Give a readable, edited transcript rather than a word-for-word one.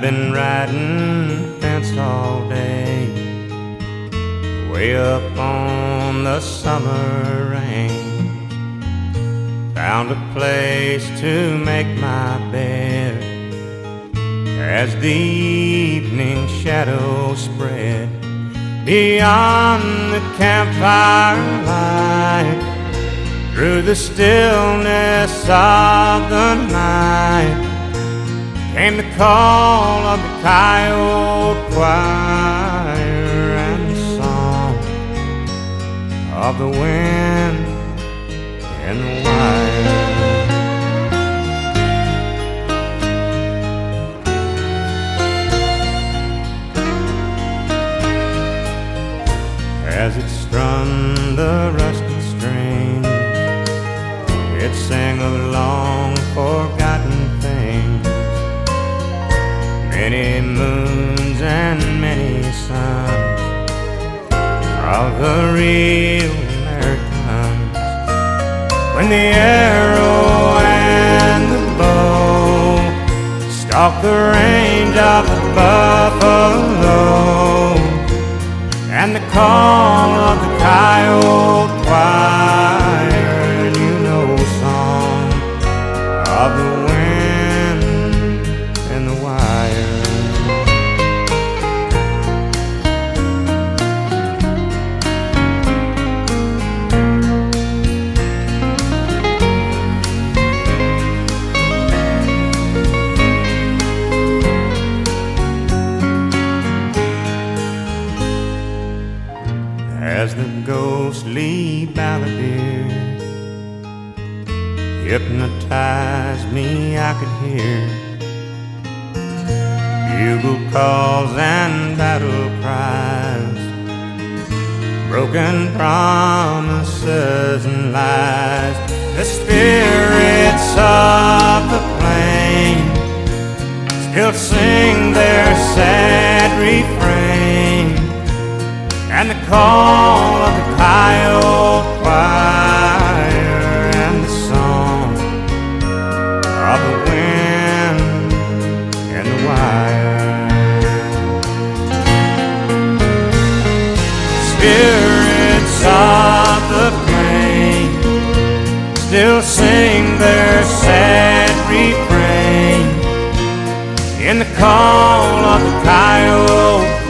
been riding fence all day, way up on the summer range. Found a place to make my bed as the evening shadows spread. Beyond the campfire light, through the stillness of the night, came the call of the coyote choir and the song of the wind in the wire. As it strummed the rusted strings, it sang of long forgotten things, many moons and many suns of the real Americans. When the arrow and the bow stalked the range of the buffalo, and the call of the coyote choir, you know, song of the wind in the wire. As the ghostly balladeer hypnotized me, I could hear bugle calls and battle cries, broken promises and lies. The spirits of the plain still sing their sad refrain, and the call of the coyote choir and the song of the wind and the wire. Spirits of the plain still sing their sad refrain in the call of the coyote